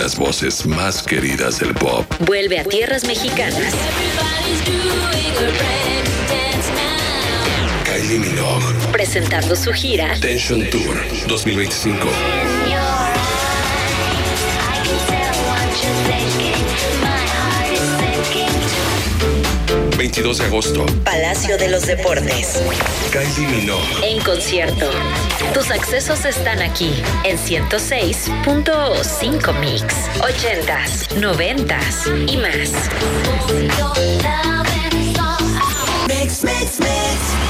las voces más queridas del pop. Vuelve a tierras mexicanas. Kylie Minogue. Presentando su gira Tension Tour 2025. 22 de agosto. Palacio de los Deportes. Kylie Minogue. En concierto. Tus accesos están aquí en 106.5 Mix. 80s, 90s y más. Mix, mix, mix.